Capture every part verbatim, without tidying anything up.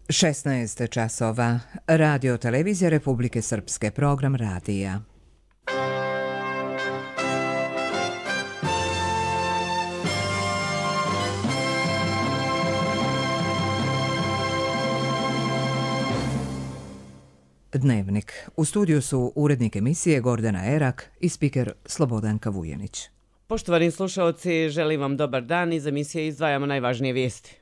šesnaest časova. Radio Televizija Republike Srpske, program radija. Dnevnik. U studiju su urednik emisije Gordana Erak i spiker Slobodanka Vujanić. Poštovani slušalci, želim vam dobar dan. Iz emisije izdvajamo najvažnije vijesti.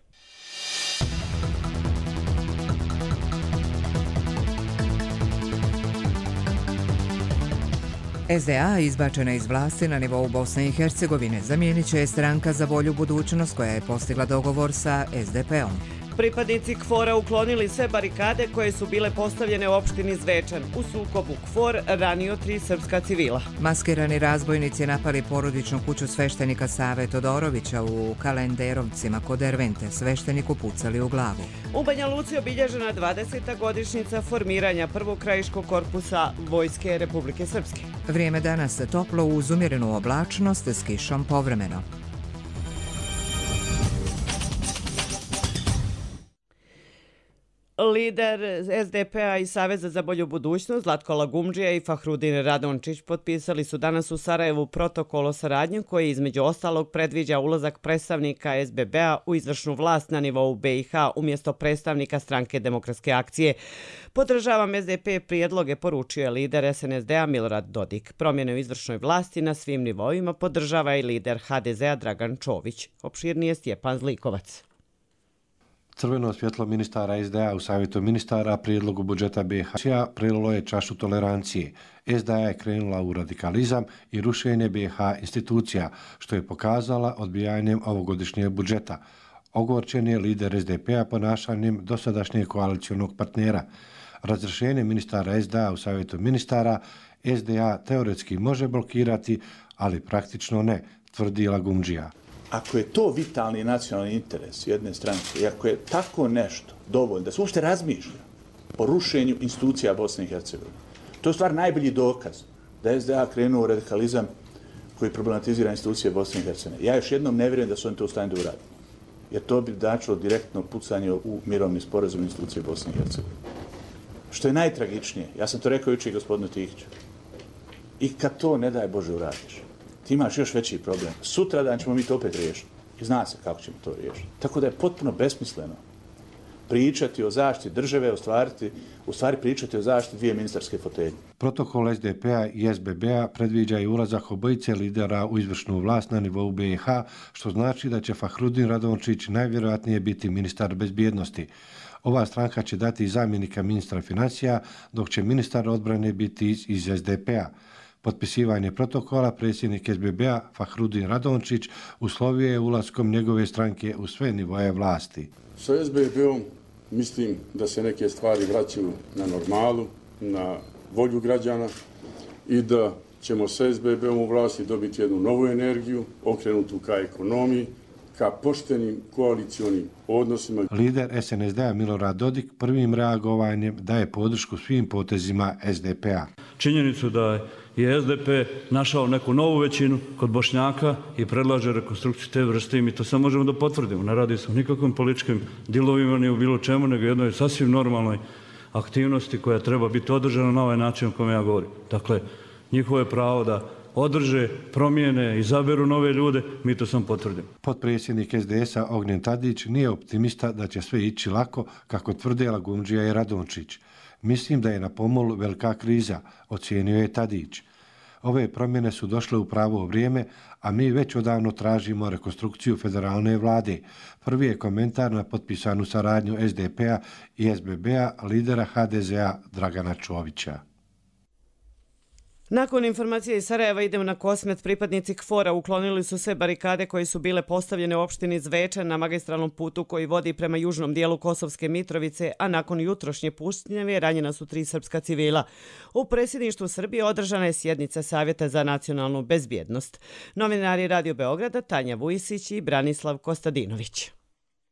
S D A izbačena iz vlasti na nivou Bosne i Hercegovine zamijenit će je Stranka za bolju budućnost koja je postigla dogovor sa S D P-om. Pripadnici KFOR-a uklonili sve barikade koje su bile postavljene u opštini Zvečan. U sukobu KFOR ranio tri srpska civila. Maskirani razbojnici napali porodičnu kuću sveštenika Save Todorovića u Kalenderovcima kod Dervente. Svešteniku pucali u glavu. U Banja Luci obilježena dvadeseta godišnjica formiranja prvog krajiškog korpusa Vojske Republike Srpske. Vrijeme danas toplo uz umjerenu oblačnost s kišom povremeno. Lider S D P-a i Saveza za bolju budućnost Zlatko Lagumdžija i Fahrudin Radončić potpisali su danas u Sarajevu protokol o saradnji koji između ostalog predviđa ulazak predstavnika S B B-a u izvršnu vlast na nivou B i H umjesto predstavnika Stranke demokratske akcije. Podržavam S D P prijedloge, poručio je lider S N S D-a Milorad Dodik. Promjene u izvršnoj vlasti na svim nivoima podržava i lider H D Z-a Dragan Čović. Opširnije Stjepan Zlikovac. Crveno svjetlo ministara S D A u savjetu ministara prijedlogu budžeta B i H prelilo je čašu tolerancije. S D A je krenula u radikalizam i rušenje B i H institucija, što je pokazala odbijanjem ovogodišnjeg budžeta. Ogorčen je lider S D P-a ponašanjem dosadašnjeg koalicijonog partnera. Razrješenje ministara S D A u savjetu ministara S D A teoretski može blokirati, ali praktično ne, tvrdi Lagumdžija. Ako je to vitalni nacionalni interes jedne stranke i ako je tako nešto dovoljno da se uopšte razmišlja o rušenju institucija Bosne i Hercegovine, to je stvar najbolji dokaz da je S D A krenuo u radikalizam koji problematizira institucije Bosne i Hercegovine. Ja još jednom ne vjerujem da su oni to u stanju da urade, jer to bi značilo direktno pucanje u mirovni sporazum institucije Bosne i Hercegovine. Što je najtragičnije, ja sam to rekao jučer i gospodinu Tihiću, i kad to ne daj Bože uradiš, ti imaš još veći problem. Sutradan ćemo mi to opet riješiti. I zna se kako ćemo to riješiti. Tako da je potpuno besmisleno pričati o zaštiti države, ostvariti, u stvari pričati o zaštiti dvije ministarske fotelje. Protokol S D P-a i S B B-a predviđa i ulazak obojice lidera u izvršnu vlast na nivou B i H, što znači da će Fahrudin Radončić najvjerojatnije biti ministar bezbjednosti. Ova stranka će dati zamjenika ministra financija, dok će ministar odbrane biti iz, iz S D P-a. Potpisivanje protokola predsjednik S B B-a Fahrudin Radončić uslovio je ulaskom njegove stranke u sve nivoje vlasti. Sa S B B-om mislim da se neke stvari vraćaju na normalu, na volju građana i da ćemo sa S B B-om u vlasti dobiti jednu novu energiju, okrenutu ka ekonomiji, ka poštenim koalicijonim odnosima. Lider S N S D-a Milorad Dodik prvim reagovanjem daje podršku svim potezima S D P-a. Činjenicu da je S D P našao neku novu većinu kod Bošnjaka i predlaže rekonstrukciju te vrste i mi to samo možemo da potvrdimo. Ne radi se o nikakvim političkim dilovima ni u bilo čemu, nego jednoj sasvim normalnoj aktivnosti koja treba biti održana na ovaj način o kome ja govorim. Dakle, njihovo je pravo da održe, promijene, izaberu nove ljude, mi to sam potvrdim. Potpredsjednik S D S-a Ognjen Tadić nije optimista da će sve ići lako, kako tvrde Lagumdžija i Radončić. Mislim da je na pomolu velika kriza, ocijenio je Tadić. Ove promjene su došle u pravo vrijeme, a mi već odavno tražimo rekonstrukciju federalne vlade. Prvi je komentar na potpisanu saradnju S D P-a i S B B-a lidera H D Z-a Dragana Čovića. Nakon informacije iz Sarajeva idemo na Kosmet. Pripadnici KFOR-a uklonili su sve barikade koje su bile postavljene u opštini Zvečan na magistralnom putu koji vodi prema južnom dijelu Kosovske Mitrovice, a nakon jutrošnje puštnjave ranjena su tri srpska civila. U predsjedništvu Srbije održana je sjednica Savjeta za nacionalnu bezbjednost. Novinari Radio Beograda Tanja Vujisić i Branislav Kostadinović.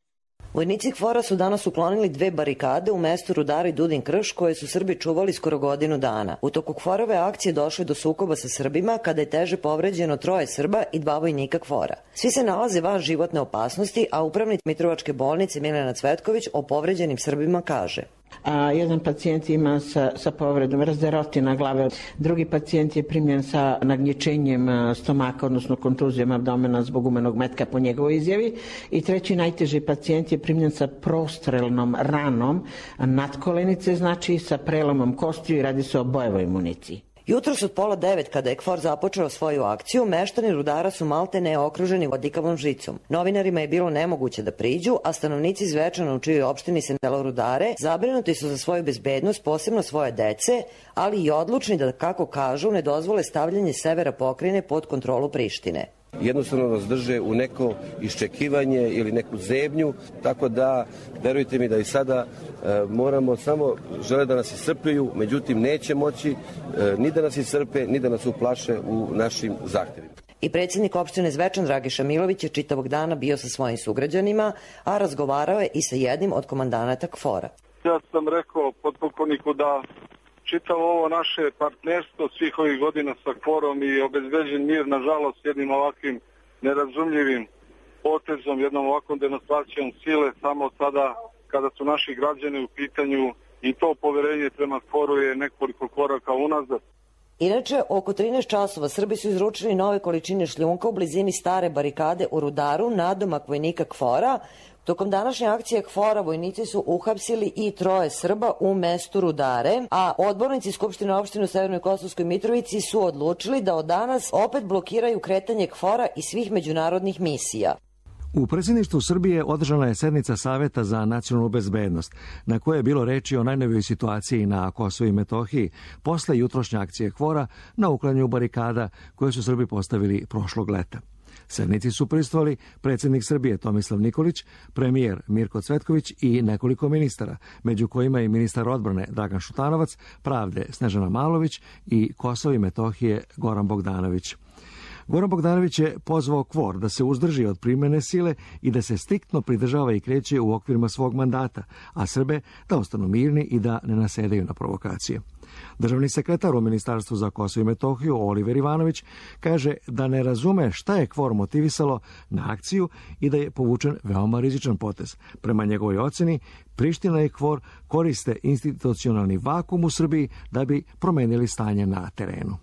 Vojnici KFOR-a su danas uklonili dve barikade u mestu Rudara i Dudin Krš koje su Srbi čuvali skoro godinu dana. U toku KFOR-ove akcije došlo je do sukoba sa Srbima kada je teže povređeno troje Srba i dva vojnika KFOR-a. Svi se nalaze van životne opasnosti, a upravnik Mitrovačke bolnice Milena Cvetković o povređenim Srbima kaže: A, jedan pacijent ima sa, sa povredom razderotina glave, drugi pacijent je primljen sa nagnječenjem stomaka, odnosno kontuzijom abdomena zbog umenog metka po njegovoj izjavi, i treći najteži pacijent je primljen sa prostrelnom ranom nadkolenice, znači sa prelomom kostiju, i radi se o bojevoj municiji. Jutros od pola devet, kada je KFOR započeo svoju akciju, meštani Rudara su maltene okruženi bodljikavom žicom. Novinarima je bilo nemoguće da priđu, a stanovnici Zvečana, u čijoj opštini se nalazi Rudare, zabrinuti su za svoju bezbednost, posebno svoje dece, ali i odlučni da, kako kažu, ne dozvole stavljanje severa pokrajine pod kontrolu Prištine. Jednostavno nas drže u neko iščekivanje ili neku zebnju, tako da verujte mi da i sada e, moramo samo, žele da nas iscrpljuju, međutim neće moći e, ni da nas iscrpe, ni da nas uplaše u našim zahtjevima. I predsjednik opštine Zvečan Dragiša Milović je čitavog dana bio sa svojim sugrađanima, a razgovarao je i sa jednim od komandanata KFOR-a. Ja sam rekao potpukovniku da čitavo ovo naše partnerstvo svih ovih godina sa KFOR-om i obezbeđen mir, nažalost, jednim ovakvim nerazumljivim potezom, jednom ovakvom demonstracijom sile, samo sada kada su naši građani u pitanju, i to poverenje prema KFOR-u je nekoliko koraka unazad. Inače, oko trinaest časova Srbi su izručili nove količine šljunka u blizini stare barikade u Rudaru, nadomak vojnika KFOR-a. Tokom današnje akcije KFOR-a vojnici su uhapsili i troje Srba u mestu Rudare, a odbornici Skupštine opštine u Severnoj Kosovskoj Mitrovici su odlučili da od danas opet blokiraju kretanje KFOR-a i svih međunarodnih misija. U predsjedništvu Srbije održana je sednica Saveta za nacionalnu bezbednost, na kojoj je bilo reči o najnovijoj situaciji na Kosovu i Metohiji posle jutrošnje akcije KFOR-a na uklanjanju barikada koje su Srbi postavili prošlog leta. Sednici su prisustvovali predsjednik Srbije Tomislav Nikolić, premijer Mirko Cvetković i nekoliko ministara, među kojima i ministar odbrane Dragan Šutanovac, pravde Snežana Malović i Kosova i Metohije Goran Bogdanović. Goran Bogdanović je pozvao KFOR da se uzdrži od primene sile i da se striktno pridržava i kreće u okvirima svog mandata, a Srbe da ostanu mirni i da ne nasedaju na provokacije. Državni sekretar u Ministarstvu za Kosovo i Metohiju Oliver Ivanović kaže da ne razume šta je KFOR motivisalo na akciju i da je povučen veoma rizičan potez. Prema njegovoj oceni, Priština i KFOR koriste institucionalni vakum u Srbiji da bi promenili stanje na terenu.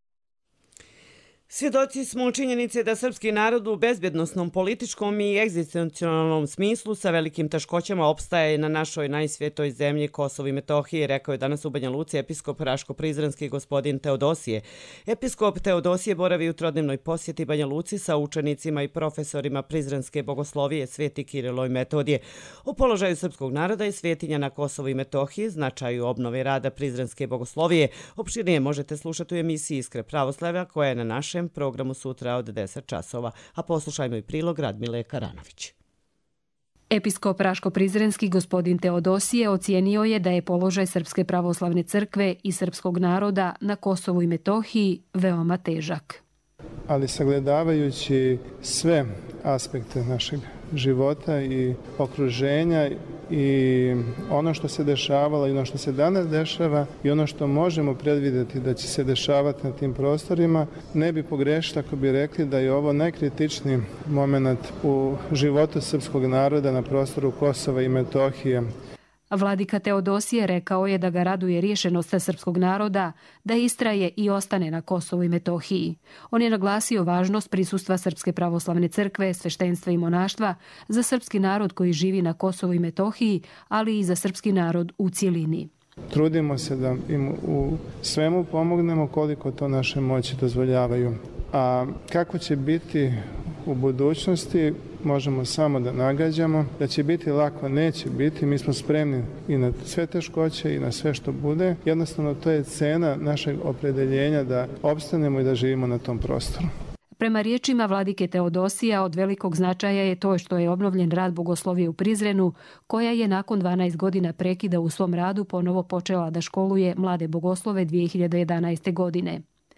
Svjedoci smo činjenice da srpski narod u bezbjednosnom, političkom i egzistencionalnom smislu sa velikim teškoćama opstaje na našoj najsvjetoj zemlji Kosovo i Metohije, rekao je danas u Banja Luci episkop Raško-Prizrenski gospodin Teodosije. Episkop Teodosije boravi u trodnevnoj posjeti Banja Luci sa učenicima i profesorima Prizrenske bogoslovije Sveti Kirilo i Metodije. O položaju srpskog naroda i svetinja na Kosovo i Metohiji, značaju obnove rada Prizrenske bogoslovije, opširnije možete slušati u emisiji Iskre pravoslavlja koja je na našem programu sutra od deset časova, a poslušajmo i prilog Radmile Karanović. Episkop Raško-Prizrenski gospodin Teodosije ocijenio je da je položaj Srpske pravoslavne crkve i srpskog naroda na Kosovu i Metohiji veoma težak. Ali sagledavajući sve aspekte našeg života i okruženja i ono što se dešavalo i ono što se danas dešava i ono što možemo predvidjeti da će se dešavati na tim prostorima, ne bi pogrešili ako bi rekli da je ovo najkritičniji moment u životu srpskog naroda na prostoru Kosova i Metohije. Vladika Teodosije rekao je da ga raduje rješenost srpskog naroda da istraje i ostane na Kosovu i Metohiji. On je naglasio važnost prisustva Srpske pravoslavne crkve, sveštenstva i monaštva za srpski narod koji živi na Kosovu i Metohiji, ali i za srpski narod u cjelini. Trudimo se da im u svemu pomognemo koliko to naše moći dozvoljavaju. A kako će biti u budućnosti, možemo samo da nagađamo. Da će biti lako, neće biti. Mi smo spremni i na sve teškoće i na sve što bude. Jednostavno, to je cena našeg opredeljenja da opstanemo i da živimo na tom prostoru. Prema riječima vladike Teodosija, od velikog značaja je to što je obnovljen rad bogoslovije u Prizrenu, koja je nakon dvanaest godina prekida u svom radu ponovo počela da školuje mlade bogoslove dvije hiljade jedanaeste. godine.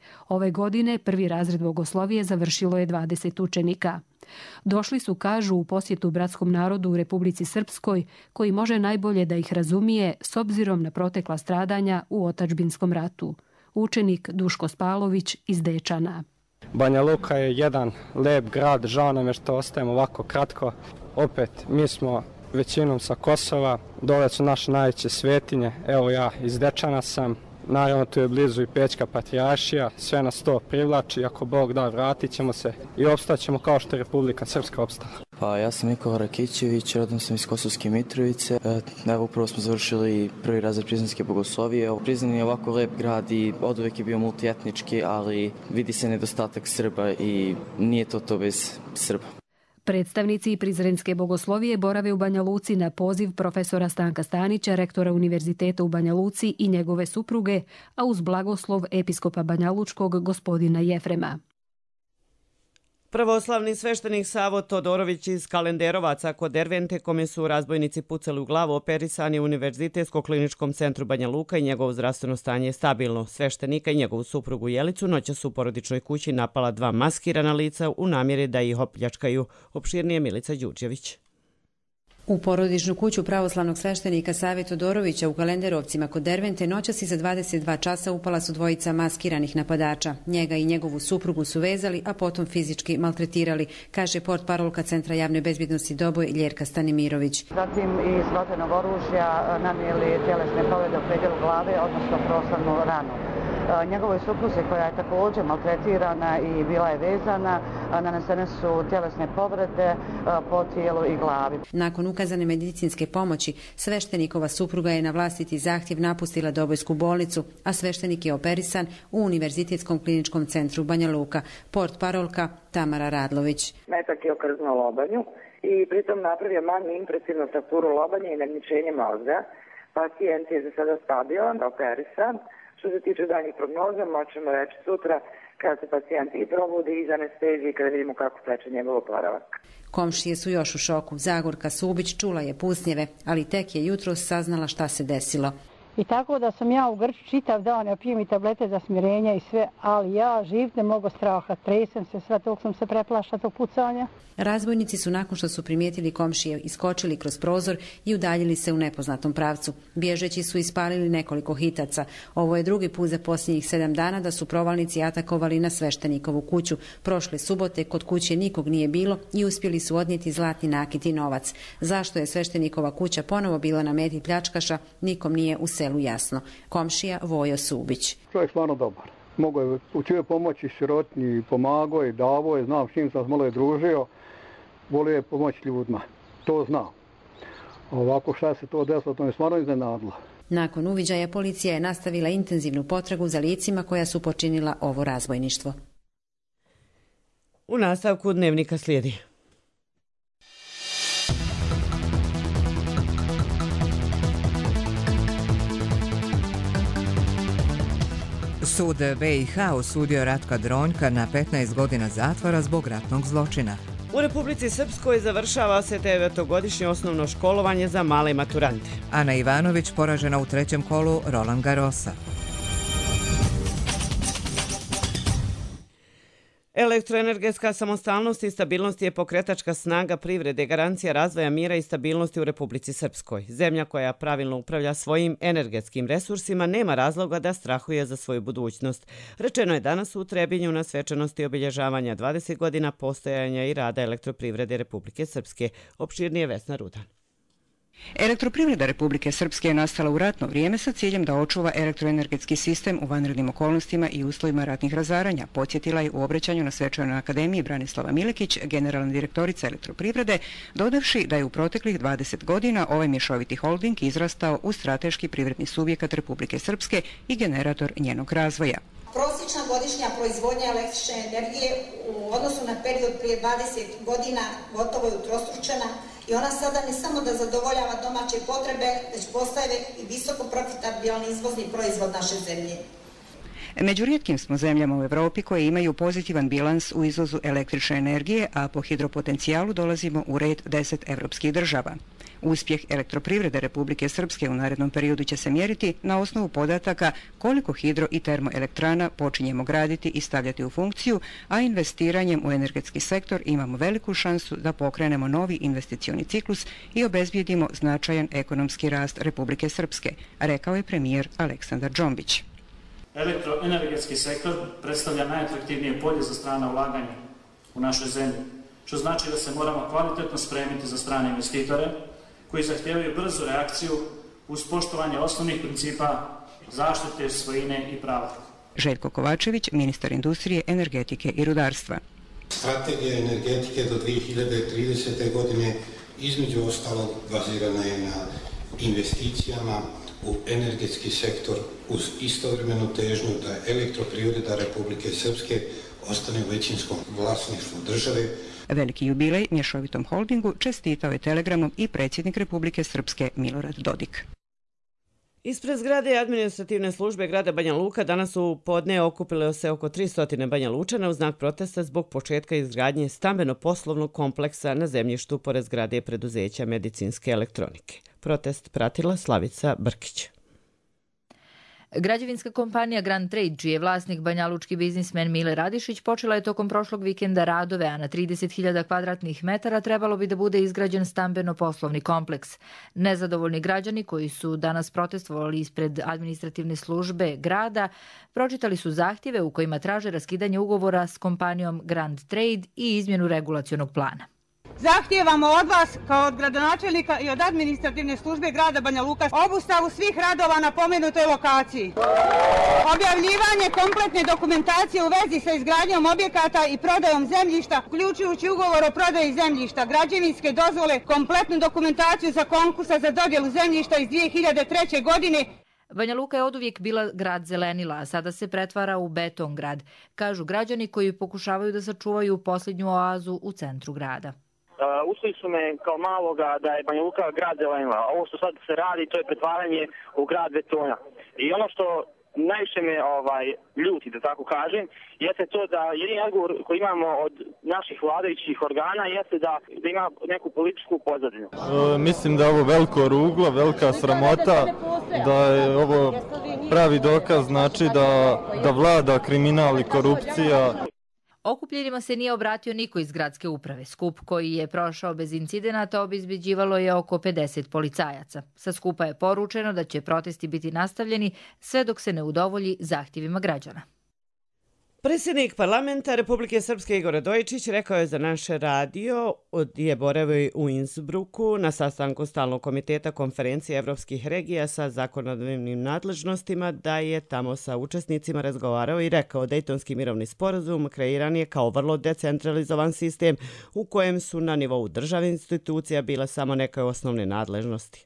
Ove godine prvi razred bogoslovije završilo je dvadeset učenika. Došli su, kažu, u posjetu bratskom narodu u Republici Srpskoj, koji može najbolje da ih razumije s obzirom na protekla stradanja u otadžbinskom ratu. Učenik Duško Spalović iz Dečana. Banja Luka je jedan lep grad, žao nam je što ostajemo ovako kratko. Opet, mi smo većinom sa Kosova, dole su naše najveće svetinje, evo ja iz Dečana sam, naravno tu je blizu i Pećka patrijaršija, sve nas to privlači, ako Bog da vratit ćemo se i opstaćemo kao što je Republika Srpska opstala. Pa ja sam Nikola Rakićević, rodom sam iz Kosovske Mitrovice, evo upravo smo završili prvi razred Prizrenske bogoslovije. Prizren je ovako lep grad i oduvek je bio multietnički, ali vidi se nedostatak Srba i nije to to bez Srba. Predstavnici Prizrenske bogoslovije borave u Banja Luci na poziv profesora Stanka Stanića, rektora Univerziteta u Banja Luci i njegove supruge, a uz blagoslov episkopa Banjalučkog gospodina Jefrema. Pravoslavni sveštenik Savo Todorović iz Kalenderovaca kod Dervente, kome su razbojnici pucali u glavu, operisan je u Univerzitetsko-kliničkom centru Banja Luka i njegovo zdravstveno stanje je stabilno. Sveštenika i njegovu suprugu Jelicu noćas su u porodičnoj kući napala dva maskirana lica u namjeri da ih opljačkaju. Opširnije Milica Đurđević. U porodičnu kuću pravoslavnog sveštenika Save Todorovića u Kalenderovcima kod Dervente noćas iza dvadeset dva časa upala su dvojica maskiranih napadača. Njega i njegovu suprugu su vezali, a potom fizički maltretirali, kaže portparolka Centra javne bezbjednosti Doboj Ljerka Stanimirović. Zatim iz vatrenog oružja nanijeli tjelesne povrede u predjelu glave, odnosno proslavnu ranu. Njegovoj supruzi, koja je također maltretirana i bila je vezana, nanesene su tjelesne povrede po tijelu i glavi. Nakon ukazane medicinske pomoći, sveštenikova supruga je na vlastiti zahtjev napustila Dobojsku bolnicu, a sveštenik je operisan u Univerzitetskom kliničkom centru Banja Luka. Portparolka Tamara Radlović. Metak je okrznuo lobanju i pritom napravio manju impresivnu frakturu lobanje i nagničenje mozga. Pacijent je za sada stabilan, operisan. Što se tiče daljih prognoza, možemo reći sutra kada se pacijent i probudi iz anestezije, kada vidimo kako teče njegov oporavak. Komšije su još u šoku. Zagorka Subić čula je pucnjeve, ali tek je jutros saznala šta se desilo. I tako da sam ja u Grču čitav dan, ja pijem i tablete za smirenje i sve, ali ja živ ne mogu straha, tresem se, sve tog sam se preplašla tog pucanja. Razbojnici su nakon što su primijetili komšije iskočili kroz prozor i udaljili se u nepoznatom pravcu. Bježeći su ispalili nekoliko hitaca. Ovo je drugi put za posljednjih sedam dana da su provalnici atakovali na sveštenikovu kuću. Prošle subote kod kuće nikog nije bilo i uspjeli su odnijeti zlatni nakit i novac. Zašto je sveštenikova kuća ponovo bila na meti pljačkaša, nikom nije u selu jasno. Komšija Vojo Subić. Čovjek stvarno dobar. Mogu je učio pomoći sirotnji, pomagao je, davo je, znam s čim sam malo je družio, volio je pomoći ljudima. To znam. Ovako šta se to desilo, to me stvarno iznenadilo. Nakon uviđaja policija je nastavila intenzivnu potragu za licima koja su počinila ovo razbojništvo. U nastavku dnevnika slijedi. Sud B i H osudio Ratka Dronjka na petnaest godina zatvora zbog ratnog zločina. U Republici Srpskoj završava se devetogodišnje osnovno školovanje za male maturante. Ana Ivanović poražena u trećem kolu Roland Garrosa. Elektroenergetska samostalnost i stabilnost je pokretačka snaga privrede, garancija razvoja mira i stabilnosti u Republici Srpskoj. Zemlja koja pravilno upravlja svojim energetskim resursima nema razloga da strahuje za svoju budućnost. Rečeno je danas u Trebinju na svečanosti obilježavanja dvadeset godina postojanja i rada elektroprivrede Republike Srpske. Opširnije Vesna Rudan. Elektroprivreda Republike Srpske je nastala u ratno vrijeme sa ciljem da očuva elektroenergetski sistem u vanrednim okolnostima i uslovima ratnih razaranja, podsjetila je u obraćanju na svečanoj akademiji Branislava Milekić, generalna direktorica elektroprivrede, dodavši da je u proteklih dvadeset godina ovaj mješoviti holding izrastao u strateški privredni subjekat Republike Srpske i generator njenog razvoja. Prosječna godišnja proizvodnja električne energije u odnosu na period prije dvadeset godina gotovo je utrostručena i ona sada ne samo da zadovoljava domaće potrebe, već postaje i visoko profitabilan izvozni proizvod naše zemlje. Među rijetkim smo zemljama u Evropi koje imaju pozitivan bilans u izvozu električne energije, a po hidropotencijalu dolazimo u red deset evropskih država. Uspjeh Elektroprivrede Republike Srpske u narednom periodu će se mjeriti na osnovu podataka koliko hidro i termoelektrana počinjemo graditi i stavljati u funkciju, a investiranjem u energetski sektor imamo veliku šansu da pokrenemo novi investicioni ciklus i obezbijedimo značajan ekonomski rast Republike Srpske, rekao je premijer Aleksandar Džombić. Elektroenergetski sektor predstavlja najatraktivnije polje za strana ulaganja u našoj zemlji, što znači da se moramo kvalitetno spremiti za strane investitore koji zahtijevaju brzu reakciju uz poštovanje osnovnih principa zaštite svojine i prava. Željko Kovačević, ministar industrije, energetike i rudarstva. Strategija energetike do dvije hiljade tridesete. godine između ostalog bazirana je na investicijama u energetski sektor uz istovremenu težnju da Elektroprivreda Republike Srpske ostane u većinskom vlasništvu države. Veliki jubilej mješovitom holdingu čestitao je telegramom i predsjednik Republike Srpske Milorad Dodik. Ispred zgrade administrativne službe grada Banja Luka danas u podne okupilo se oko tristo Banja Lučana u znak protesta zbog početka izgradnje stambeno-poslovnog kompleksa na zemljištu pored zgrade preduzeća medicinske elektronike. Protest pratila Slavica Brkić. Građevinska kompanija Grand Trade, čiji je vlasnik banjalučki biznismen Mile Radišić, počela je tokom prošlog vikenda radove, a na trideset hiljada kvadratnih metara trebalo bi da bude izgrađen stambeno-poslovni kompleks. Nezadovoljni građani koji su danas protestovali ispred administrativne službe grada, pročitali su zahtjeve u kojima traže raskidanje ugovora s kompanijom Grand Trade i izmjenu regulacionog plana. Zahtijevamo od vas, kao od gradonačelnika i od administrativne službe grada Banja Luka, obustavu svih radova na pomenutoj lokaciji. Objavljivanje kompletne dokumentacije u vezi sa izgradnjom objekata i prodajom zemljišta, uključujući ugovor o prodaji zemljišta, građevinske dozvole, kompletnu dokumentaciju za konkursa za dodjelu zemljišta iz dvije hiljade treće. godine. Banja Luka je oduvijek bila grad zelenila, a sada se pretvara u beton grad, kažu građani koji pokušavaju da sačuvaju posljednju oazu u centru grada. Uh, Uslili su me kao maloga da je Banja Luka grad zelenila. Ovo što sad se radi, to je pretvaranje u grad betona. I ono što najviše me ovaj, ljuti, da tako kažem, jeste to da jedini odgovor koji imamo od naših vladajućih organa jeste da, da ima neku političku pozadinu. E, mislim da je ovo veliko ruglo, velika sramota, da je ovo pravi dokaz, znači da, da vlada kriminal i korupcija. Okupljenima se nije obratio niko iz gradske uprave. Skup koji je prošao bez incidenata obezbeđivalo je oko pedeset policajaca. Sa skupa je poručeno da će protesti biti nastavljeni sve dok se ne udovolji zahtjevima građana. Predsjednik parlamenta Republike Srpske Igor Radojičić rekao je za naš radio je boravio u Innsbrucku na sastanku stalnog komiteta konferencije evropskih regija sa zakonodavnim nadležnostima, da je tamo sa učesnicima razgovarao i rekao Dejtonski mirovni sporazum kreiran je kao vrlo decentralizovan sistem u kojem su na nivou države institucija bila samo neke osnovne nadležnosti.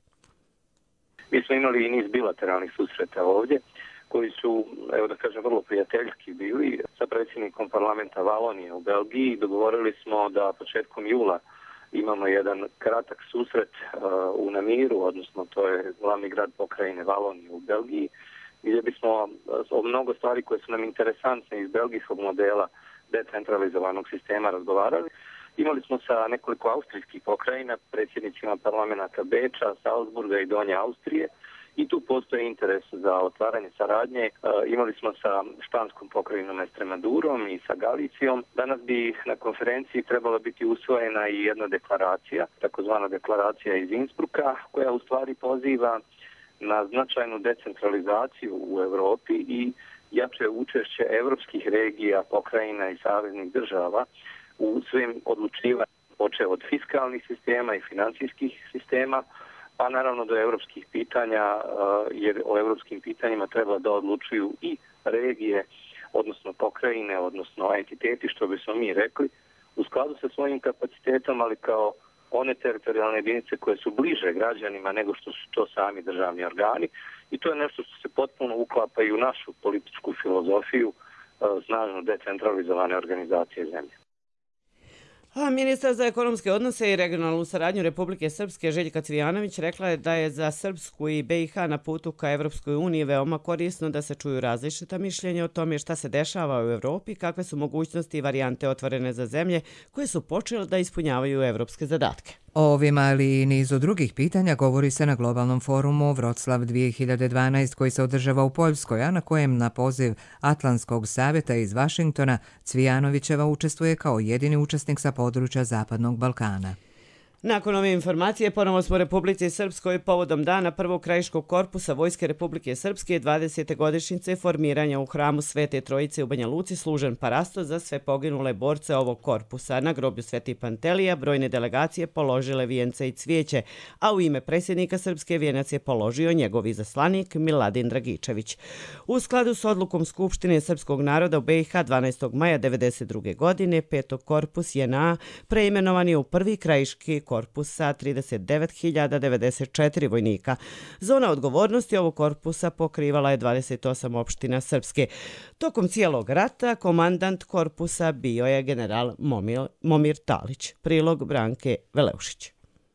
Mi smo imali i niz bilateralnih susreta ovdje, koji su, evo da kažem, vrlo prijateljski bili sa predsjednikom parlamenta Valonije u Belgiji. Dogovorili smo da početkom jula imamo jedan kratak susret uh, u Namiru, odnosno to je glavni grad pokrajine Valonije u Belgiji, gdje bismo uh, o mnogo stvari koje su nam interesantne iz belgijskog modela decentralizovanog sistema razgovarali. Imali smo sa nekoliko austrijskih pokrajina, predsjednicima parlamenta Beča, Salzburga i Donje Austrije, i tu postoji interes za otvaranje saradnje. E, imali smo sa španskom pokrajinom Extremadurom i sa Galicijom. Danas bi na konferenciji trebala biti usvojena i jedna deklaracija, takozvana deklaracija iz Innsbrucka, koja u stvari poziva na značajnu decentralizaciju u Europi i jače učešće evropskih regija, pokrajina i saveznih država u svim odlučivanjima, počev od fiskalnih sistema i financijskih sistema, pa naravno do evropskih pitanja, jer o evropskim pitanjima treba da odlučuju i regije, odnosno pokrajine, odnosno entiteti, što bismo mi rekli, u skladu sa svojim kapacitetom, ali kao one teritorijalne jedinice koje su bliže građanima nego što su to sami državni organi. I to je nešto što se potpuno uklapa i u našu političku filozofiju snažno decentralizovane organizacije zemlje. A ministar za ekonomske odnose i regionalnu saradnju Republike Srpske Željka Cvijanović rekla je da je za Srpsku i B i H na putu ka Evropskoj uniji veoma korisno da se čuju različita mišljenja o tome šta se dešava u Evropi, kakve su mogućnosti i varijante otvorene za zemlje koje su počele da ispunjavaju evropske zadatke. O ovim, ali i nizu drugih pitanja govori se na globalnom forumu Vroclav dvije hiljade dvanaest koji se održava u Poljskoj, a na kojem na poziv Atlantskog savjeta iz Vašingtona Cvijanovićeva učestvuje kao jedini učesnik sa područja Zapadnog Balkana. Nakon ove informacije ponovo smo Republici Srpskoj povodom dana prvog krajiškog korpusa Vojske Republike Srpske dvadesete godišnjice formiranja u hramu Svete Trojice u Banja Luci služen parasto za sve poginule borce ovog korpusa. Na groblju Sveti Pantelija brojne delegacije položile vijence i cvijeće, a u ime predsjednika Srpske vijenac je položio njegov izaslanik Miladin Dragičević. U skladu s odlukom Skupštine Srpskog naroda u B i H dvanaestog maja devedeset druge godine, petog korpus J N A preimenovan je u prvi krajiški korpus sa trideset devet hiljada devedeset četiri vojnika. Zona odgovornosti ovog korpusa pokrivala je dvadeset osam opština Srpske. Tokom cijelog rata komandant korpusa bio je general Momir, Momir Talić. Prilog Branke Veleušić.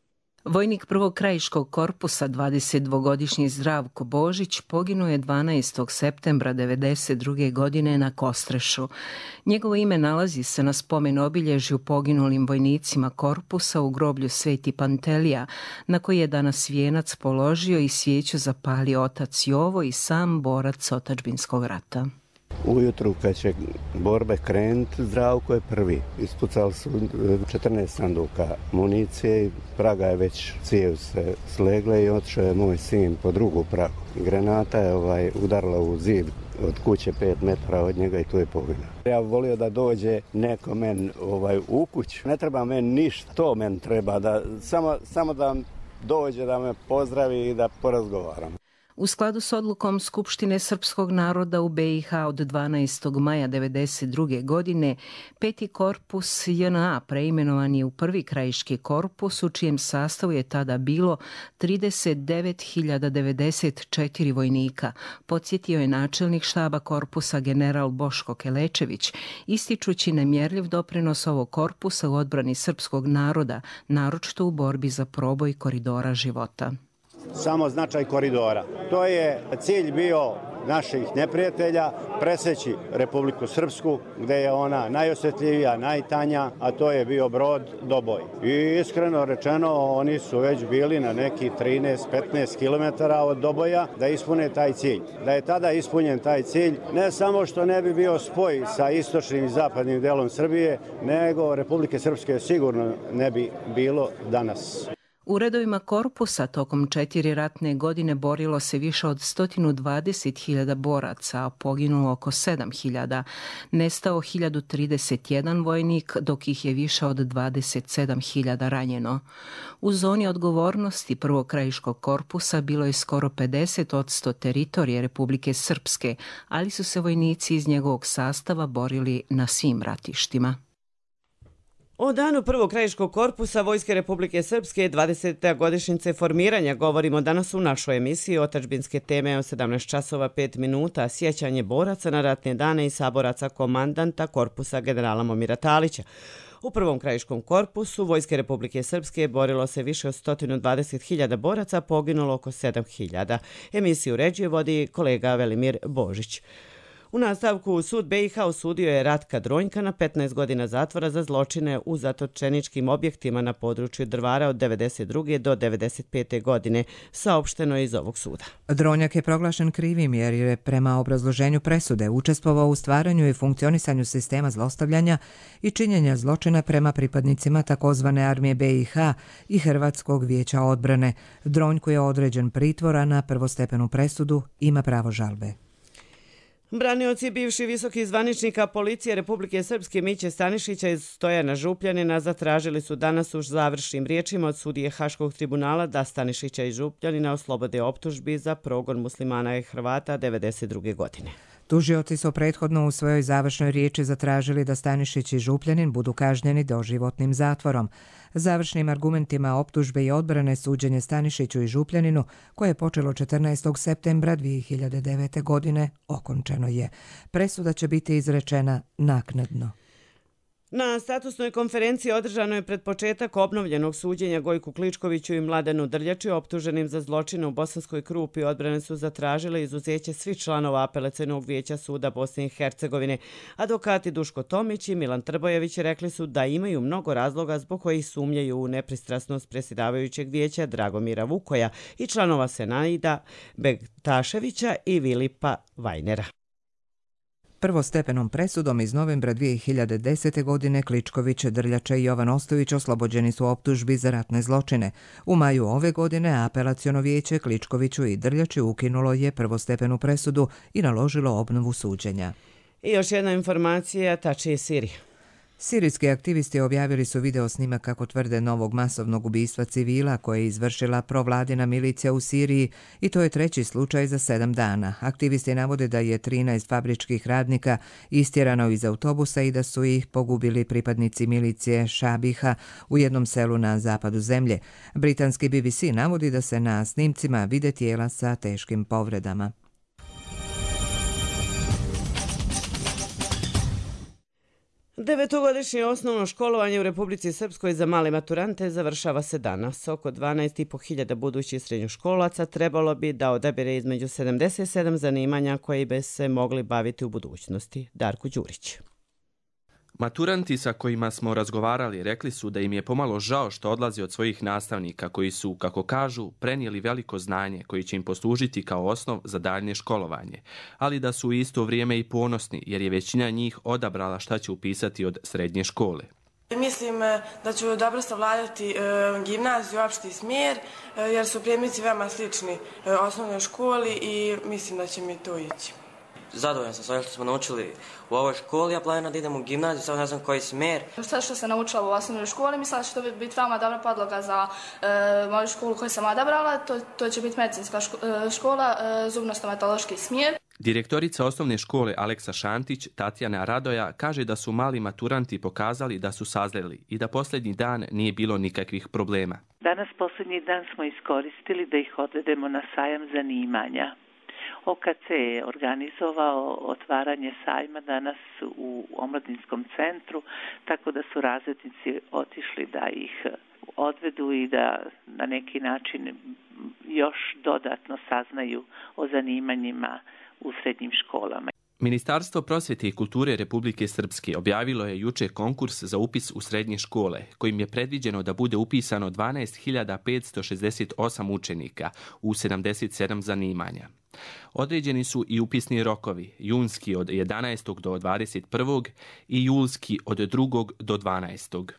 Vojnik prvog krajiškog korpusa, dvadesetdvogodišnji Zdravko Božić, poginuo je dvanaestog septembra devedeset druge godine na Kostrešu. Njegovo ime nalazi se na spomen obilježju poginulim vojnicima korpusa u groblju Sveti Pantelija, na koji je danas vijenac položio i svijeću zapalio otac Jovo i sam borac otadžbinskog rata. Ujutru kad će borbe krenuti, Zdravko je prvi. Ispucali su četrnaest sanduka municije i praga je već cijev se slegle i otišao je moj sin po drugu pragu. Granata je ovaj, udarila u zid od kuće pet metara od njega i tu je poginuo. Ja volio da dođe neko men ovaj, u kuću. Ne treba meni ništa, to meni treba, da, samo, samo da dođe, da me pozdravi i da porazgovaramo. U skladu s odlukom Skupštine Srpskog naroda u B i H od dvanaestog maja devedeset druge godine, peti korpus J N A preimenovan je u prvi krajiški korpus u čijem sastavu je tada bilo trideset devet hiljada devedeset četiri vojnika, podsjetio je načelnik štaba korpusa general Boško Kelečević, ističući nemjerljiv doprinos ovog korpusa u odbrani srpskog naroda, naročito u borbi za proboj koridora života. Samo značaj koridora. To je cilj bio naših neprijatelja, preseći Republiku Srpsku, gde je ona najosjetljivija, najtanja, a to je bio brod Doboj. I iskreno rečeno, oni su već bili na neki trinaest do petnaest kilometara od Doboja da ispune taj cilj. Da je tada ispunjen taj cilj, ne samo što ne bi bio spoj sa istočnim i zapadnim delom Srbije, nego Republike Srpske sigurno ne bi bilo danas. U redovima korpusa tokom četiri ratne godine borilo se više od sto dvadeset hiljada boraca, a poginulo oko sedam hiljada. Nestao hiljadu trideset jedan vojnik, dok ih je više od dvadeset sedam hiljada ranjeno. U zoni odgovornosti prvog krajiškog korpusa bilo je skoro pedeset odsto teritorije Republike Srpske, ali su se vojnici iz njegovog sastava borili na svim ratištima. O danu prvog krajiškog korpusa Vojske Republike Srpske dvadesete godišnjice formiranja govorimo danas u našoj emisiji Otadžbinske teme o sedamnaest časova pet minuta, sjećanje boraca na ratne dane i saboraca komandanta korpusa generala Momira Talića. U prvom krajiškom korpusu Vojske Republike Srpske borilo se više od sto dvadeset hiljada boraca, poginulo oko sedam hiljada. Emisiju uređuje vodi kolega Velimir Božić. U nastavku sud B i H osudio je Ratka Dronjka na petnaest godina zatvora za zločine u zatočeničkim objektima na području Drvara od devedeset druge do devedeset pete godine, saopšteno je iz ovog suda. Dronjak je proglašen krivim jer je prema obrazloženju presude učestvovao u stvaranju i funkcionisanju sistema zlostavljanja i činjenja zločina prema pripadnicima takozvane armije B i H i Hrvatskog vijeća odbrane. Dronjku je određen pritvora na prvostepenu presudu, ima pravo žalbe. Branioci bivši visoki zvaničnika policije Republike Srpske Miće Stanišića iz Stojana Župljanina zatražili su danas u završnim riječima od sudije Haškog tribunala da Stanišića i Župljanina oslobode optužbi za progon muslimana i Hrvata devedeset druge godine. Tužioci su prethodno u svojoj završnoj riječi zatražili da Stanišić i Župljanin budu kažnjeni doživotnim zatvorom. Završnim argumentima optužbe i odbrane suđenje Stanišiću i Župljaninu, koje je počelo četrnaestog septembra dvije hiljade devete. godine, okončeno je. Presuda će biti izrečena naknadno. Na statusnoj konferenciji održanoj pred početak obnovljenog suđenja Gojku Kličkoviću i Mladenu Drljači optuženim za zločine u Bosanskoj Krupi odbrane su zatražile izuzeće svih članova Apelacionog vijeća suda Bosne i Hercegovine. Advokati Duško Tomić i Milan Trbojević rekli su da imaju mnogo razloga zbog kojih sumnjaju u nepristrasnost predsjedavajućeg vijeća Dragomira Vukoja i članova Senaida Begtaševića i Vilipa Vajnera. Prvostepenom presudom iz novembra dvije hiljade desete. godine Kličković, Drljača i Jovan Ostojić oslobođeni su optužbi za ratne zločine. U maju ove godine Apelaciono vijeće Kličkoviću i Drljači ukinulo je prvostepenu presudu i naložilo obnovu suđenja. I još jedna informacija, tačnije Sirija. Sirijski aktivisti objavili su video snimak, kako tvrde, novog masovnog ubistva civila koje je izvršila provladina milicija u Siriji i to je treći slučaj za sedam dana. Aktivisti navode da je trinaest fabričkih radnika istjerano iz autobusa i da su ih pogubili pripadnici milicije Šabiha u jednom selu na zapadu zemlje. Britanski B B C navodi da se na snimcima vide tijela sa teškim povredama. Devetogodišnje osnovno školovanje u Republici Srpskoj za male maturante završava se danas. Oko dvanaest i po hiljada budućih srednjoškolaca trebalo bi da odabere između sedamdeset sedam zanimanja koji bi se mogli baviti u budućnosti. Darko Đurić. Maturanti sa kojima smo razgovarali rekli su da im je pomalo žao što odlazi od svojih nastavnika koji su, kako kažu, prenijeli veliko znanje koji će im poslužiti kao osnov za daljnje školovanje, ali da su u isto vrijeme i ponosni jer je većina njih odabrala šta će upisati od srednje škole. Mislim da ću dobro savladati e, gimnaziju, opšti smjer, e, jer su predmeti veoma slični e, osnovnoj školi i mislim da će mi to ići. Zadovoljan sam s ovim što smo naučili u ovoj školi, ja planiram da idem u gimnaziju, samo ne znam koji smjer. Sve što sam naučila u osnovnoj školi, mislim da će to biti veoma dobra podloga za e, moju školu koju sam odabrala. To, to će biti medicinska škola, e, zubno-stomatološki smjer. Direktorica osnovne škole Aleksa Šantić, Tatjana Radoja, kaže da su mali maturanti pokazali da su sazreli i da posljednji dan nije bilo nikakvih problema. Danas posljednji dan smo iskoristili da ih odvedemo na sajam zanimanja. O K C je organizovao otvaranje sajma danas u omladinskom centru, tako da su razrednici otišli da ih odvedu i da na neki način još dodatno saznaju o zanimanjima u srednjim školama. Ministarstvo prosvjete i kulture Republike Srpske objavilo je juče konkurs za upis u srednje škole, kojim je predviđeno da bude upisano dvanaest hiljada petsto šezdeset osam učenika u sedamdeset sedam zanimanja. Određeni su i upisni rokovi, junski od jedanaestog do dvadeset prvog i julski od drugog do dvanaestog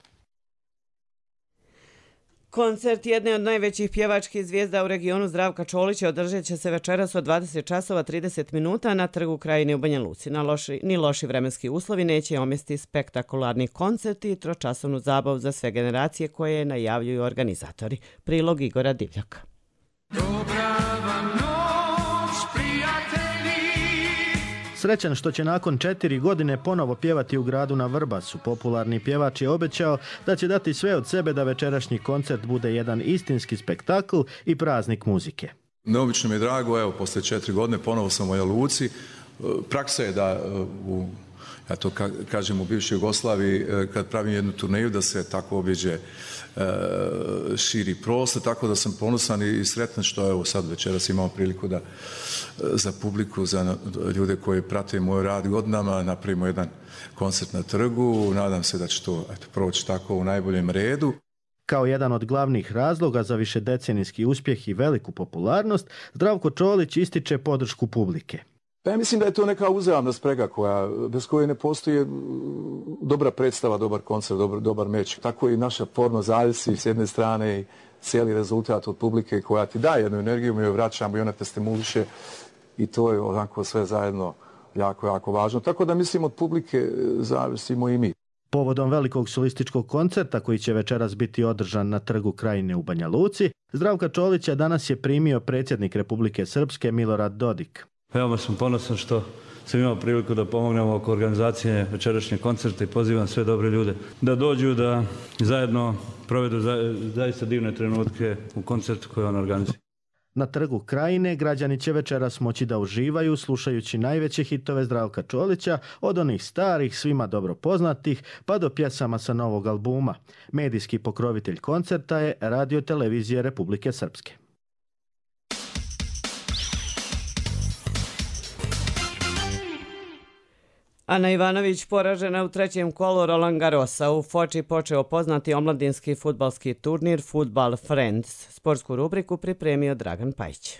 Koncert jedne od najvećih pjevačkih zvijezda u regionu Zdravka Čolića održat će se večeras od dvadeset časova trideset minuta na Trgu Krajine u Banja Luci. Na loši, ni loši vremenski uslovi neće omesti spektakularni koncerti i tročasovnu zabavu za sve generacije koje najavljuju organizatori. Prilog Igora Divljaka. Dobra vam noć, prijatelji! Srećan što će nakon četiri godine ponovo pjevati u gradu na Vrbasu, popularni pjevač je obećao da će dati sve od sebe da večerašnji koncert bude jedan istinski spektakl i praznik muzike. Neobično mi je drago, evo, poslije četiri godine ponovo sam u Banja Luci. Praksa je da u, ja to kažem, u bivšoj Jugoslaviji, kad pravim jednu turneju, da se tako objeđe širi prostor, tako da sam ponosan i sretan što evo sad večeras imamo priliku da za publiku, za ljude koji prate moj rad godinama napravimo jedan koncert na trgu. Nadam se da će to eto, proći tako u najboljem redu. Kao jedan od glavnih razloga za višedecenijski uspjeh i veliku popularnost, Zdravko Čolić ističe podršku publike. Pa ja mislim da je to neka uzajamna sprega koja, bez koje ne postoji dobra predstava, dobar koncert, dobar, dobar meč. Tako i naša forma zavisi s jedne strane i cijeli rezultat od publike koja ti daje jednu energiju, mi joj vraćamo i ona te stimuliše i to je onako sve zajedno jako, jako važno. Tako da mislim od publike zavisimo i mi. Povodom velikog solističkog koncerta koji će večeras biti održan na Trgu Krajine u Banja Luci, Zdravka Čolića danas je primio predsjednik Republike Srpske Milorad Dodik. Veoma sam ponosan što sam imao priliku da pomognemo oko organizacije večerašnjeg koncerta i pozivam sve dobre ljude da dođu, da zajedno provedu za, zaista divne trenutke u koncertu koji on organizuje. Na trgu Krajine građani će večeras moći da uživaju slušajući najveće hitove Zdravka Čolića, od onih starih, svima dobro poznatih, pa do pjesama sa novog albuma. Medijski pokrovitelj koncerta je Radio televizije Republike Srpske. Ana Ivanović poražena u trećem kolu Roland Garrosa. U Foči počeo poznati omladinski fudbalski turnir Football Friends. Sportsku rubriku pripremio Dragan Pajić.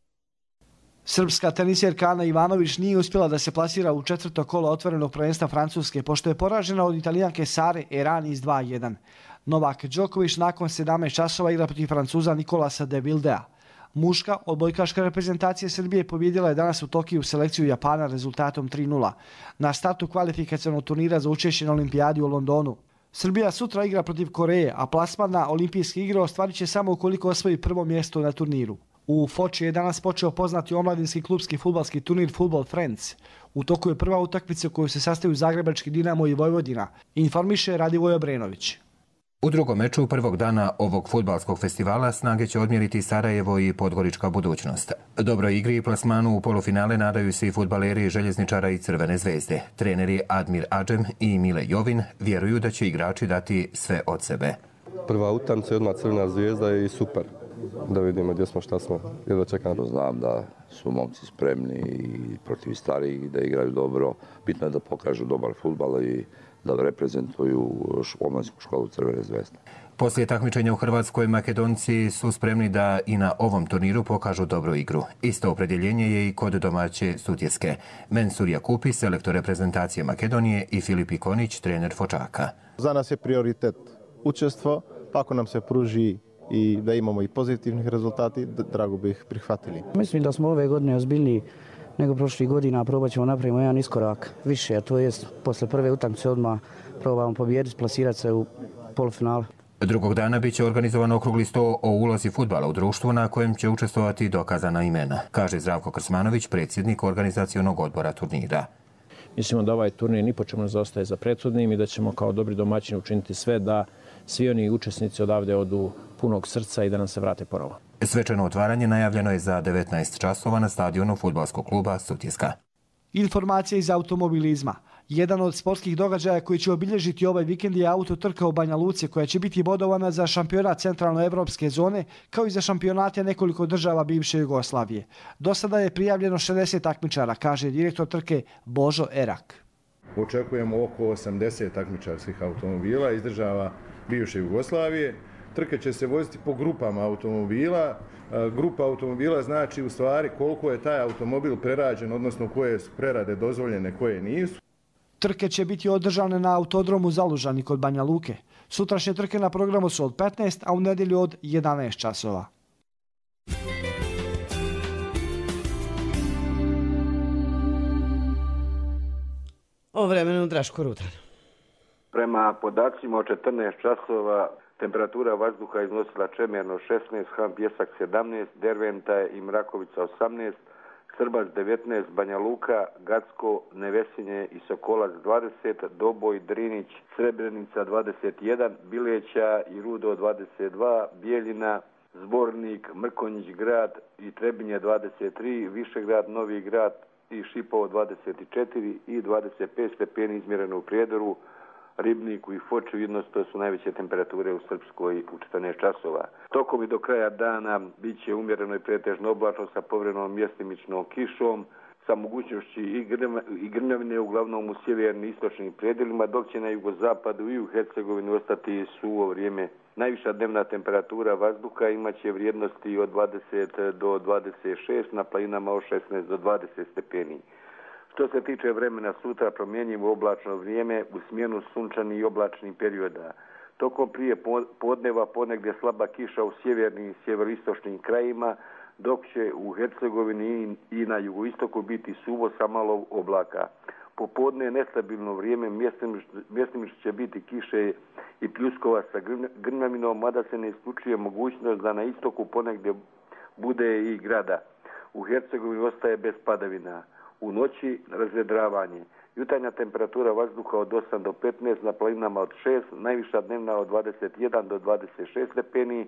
Srpska tenisjerka Ana Ivanović nije uspjela da se plasira u četvrto kolo otvorenog prvenstva Francuske, pošto je poražena od Italijanke Sare Errani s dva jedan. Novak Đoković nakon sedamnaest časova igra protiv Francuza Nikolasa de Vildea. Muška odbojkaška reprezentacija Srbije pobjedila je danas u Tokiju selekciju Japana rezultatom tri nula. Na startu kvalifikacionog turnira za učešće na olimpijadi u Londonu. Srbija sutra igra protiv Koreje, a plasman na olimpijske igre ostvarit će samo ukoliko osvoji prvo mjesto na turniru. U Foči je danas počeo poznati omladinski klubski fudbalski turnir Football Friends. U toku je prva utakmica u kojoj se sastaju Zagrebački Dinamo i Vojvodina, informiše Radivoj Obrenović. U drugom meču prvog dana ovog fudbalskog festivala snage će odmjeriti Sarajevo i Podgorička budućnost. Dobroj igri i plasmanu u polufinale nadaju se i fudbaleri Željezničara i Crvene zvezde. Treneri Admir Adžem i Mile Jovin vjeruju da će igrači dati sve od sebe. Prva utakmica je odmah Crvena zvezda i super. Da vidimo gdje smo, šta smo i da čekamo. Znam da su momci spremni i protiv starijih, da igraju dobro. Bitno je da pokažu dobar fudbal i da reprezentuju omladinsku školu Crvene zvezde. Poslije takmičenja u Hrvatskoj, Makedonci su spremni da i na ovom turniru pokažu dobru igru. Isto opredjeljenje je i kod domaće Sutjeske. Mensur Jakupi, selektor reprezentacije Makedonije, i Filip Ikonić, trener Fočaka. Za nas je prioritet učestvo, pa ako nam se pruži i da imamo i pozitivnih rezultati, drago bi ih prihvatili. Mislim da smo ove godine ozbiljniji nego prošlih godina, probat ćemo napraviti jedan iskorak više, a to je posle prve utakmice odmah probamo pobijediti, plasirati se u polufinale. Drugog dana bit će organizovan okrugli sto o ulozi fudbala u društvu na kojem će učestvovati dokazana imena, kaže Zdravko Krsmanović, predsjednik organizacionog odbora turnira. Mislimo da ovaj turnir ni po čemu ne zaostaje za prethodnim i da ćemo kao dobri domaćini učiniti sve da svi oni učesnici odavde odu punog srca i da nam se vrate ponovo. Svečano otvaranje najavljeno je za devetnaest časova na stadionu fudbalskog kluba Sutjeska. Informacija iz automobilizma. Jedan od sportskih događaja koji će obilježiti ovaj vikend je autotrka u Banja Luci, koja će biti bodovana za šampionat centralnoevropske zone, kao i za šampionate nekoliko država bivše Jugoslavije. Do sada je prijavljeno šezdeset takmičara, kaže direktor trke Božo Erak. Očekujemo oko osamdeset takmičarskih automobila iz država bivše Jugoslavije. Trke će se voziti po grupama automobila. Grupa automobila znači u stvari koliko je taj automobil prerađen, odnosno koje su prerade dozvoljene, koje nisu. Trke će biti održane na autodromu Zalužani kod Banja Luke. Sutrašnje trke na programu su od petnaest, a u nedjelju od jedanaest časova. O vremenu Draško Rudan. Prema podacima od četrnaest časova temperatura vazduha iznosila Čemerno šesnaest, Han Pjesak sedamnaest, Derventa i Mrakovica osamnaest, Srbac devetnaest, Banja Luka, Gacko, Nevesinje i Sokolac dvadeset, Doboj, Drinić, Srebrenica dvadeset jedan, Bileća i Rudo dvadeset dva, Bijeljina, Zbornik, Mrkonjić grad i Trebinje dvadeset tri, Višegrad, Novi grad i Šipovo dvadeset četiri i dvadeset pet stepeni izmjereno u Prijedoru, Ribniku i Foču. Jedno to su najveće temperature u Srpskoj u četrnaest časova. Tokom i do kraja dana bit će umjereno i pretežno oblačno sa povremenom mjestimičnom kišom, sa mogućnošću i grmljavine uglavnom u sjevernim i istočnim predjelima, dok će na jugozapadu i u Hercegovini ostati suvo vrijeme. Najviša dnevna temperatura vazduha imaće vrijednosti od dvadeset do dvadeset šest, na planinama od šesnaest do dvadeset stepeni. Što se tiče vremena, sutra promjenjivo oblačno vrijeme u smjenu sunčanih i oblačnih perioda. Tokom prije podneva ponegdje slaba kiša u sjevernim i sjeveroistočnim krajima, dok će u Hercegovini i na jugoistoku biti suvo sa malo oblaka. Popodne nestabilno vrijeme, mjestimično će biti kiše i pljuskova sa grmljavinom, mada se ne isključuje mogućnost da na istoku ponegdje bude i grada. U Hercegovini ostaje bez padavina. U noći razvedravanje. Jutarnja temperatura vazduha od osam do petnaest, na planinama od šest, najviša dnevna od dvadeset jedan do dvadeset šest stepeni,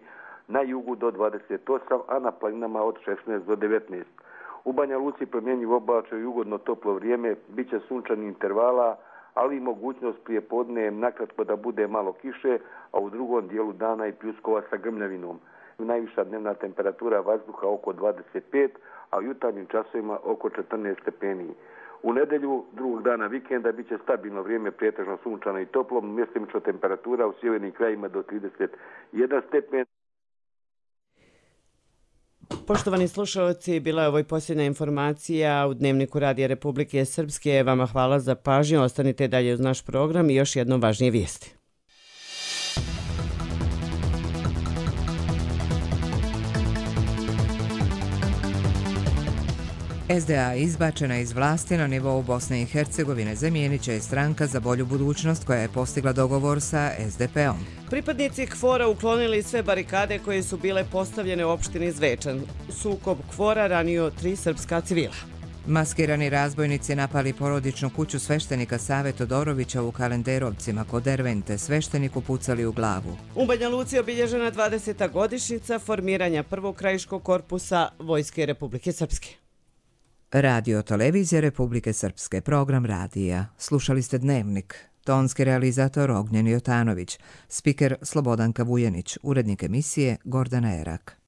na jugu do dvadeset osam, a na planinama od šesnaest do devetnaest. U Banja Luci promjenjiv oblačaj i ugodno toplo vrijeme, bit će sunčanih intervala, ali i mogućnost prije podne nakratko da bude malo kiše, a u drugom dijelu dana i pljuskova sa grmljavinom. Najviša dnevna temperatura vazduha oko dvadeset pet, a u jutarnjim časovima oko četrnaest stepeni. U nedelju, drugog dana vikenda, bit će stabilno vrijeme, pretežno sunčano i toplo, mjestimično temperatura u sjevernim krajima do trideset jedan stepen. Poštovani slušalci, bila je ovo i posljednja informacija u Dnevniku Radija Republike Srpske. Vama hvala za pažnju, ostanite dalje uz naš program i još jednom važnije vijesti. S D A izbačena iz vlasti na nivou Bosne i Hercegovine zamijenit će je stranka za bolju budućnost koja je postigla dogovor sa S D P-om. Pripadnici KFOR-a uklonili sve barikade koje su bile postavljene u opštini Zvečan. Sukob KFOR-a ranio tri srpska civila. Maskirani razbojnici napali porodičnu kuću sveštenika Save Todorovića u Kalenderovcima kod Dervente, svešteniku pucali u glavu. U Banja Luci obilježena dvadeseta godišnjica formiranja prvog krajiškog korpusa Vojske Republike Srpske. Radio Televizija Republike Srpske, program radija. Slušali ste Dnevnik. Tonski realizator Ognjen Jotanović, spiker Slobodanka Vujanić, urednik emisije Gordana Erak.